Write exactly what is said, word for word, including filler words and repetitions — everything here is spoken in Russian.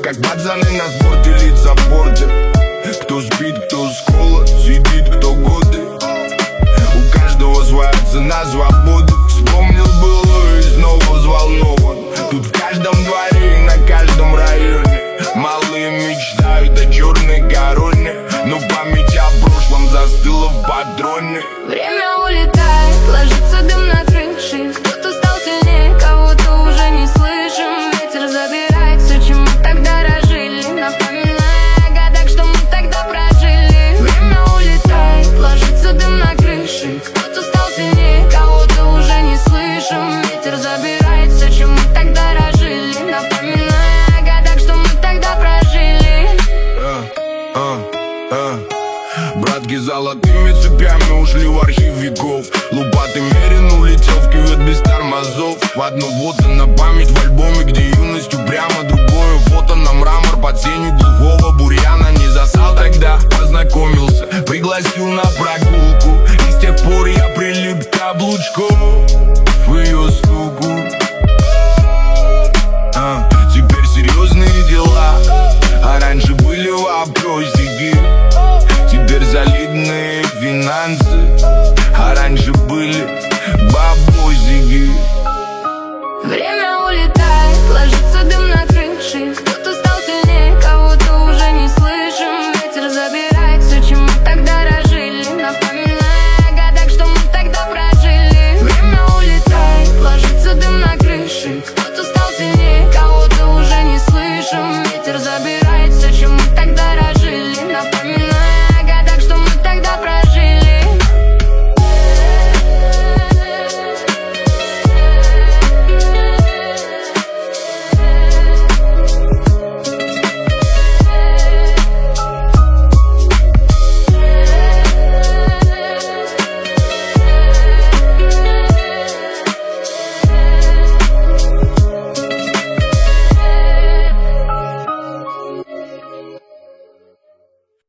как пацаны на спорте, лица портят. Кто спит, кто с кола сидит, кто годы. У каждого своя цена свободы. Вспомнил было и снова взволнован. Тут в каждом дворе и на каждом районе малые мечтают о черной короне, но память о прошлом застыла в патроне. Время улетает, ложится дым на крыше. Кто-то стал сильнее, кого-то уже не слышим. Ветер забирает все, чем мы тогда дорожили, напоминая о годах, что мы тогда прожили. Время улетает, ложится дым на крыше. Кто-то стал сильнее, кого-то уже не слышим. Ветер забирает все, чем мы тогда дорожили, напоминая о годах, что мы тогда прожили. uh, uh, uh. Братки золотыми цепями ушли в архив веков. Лупатый мерин улетел в кювет без тормозов. В одно фото на память в альбоме, где юность упрямо. Другое фото на мрамор под сенью глухого бурьяна. Не засал тогда, познакомился, пригласил на праздник.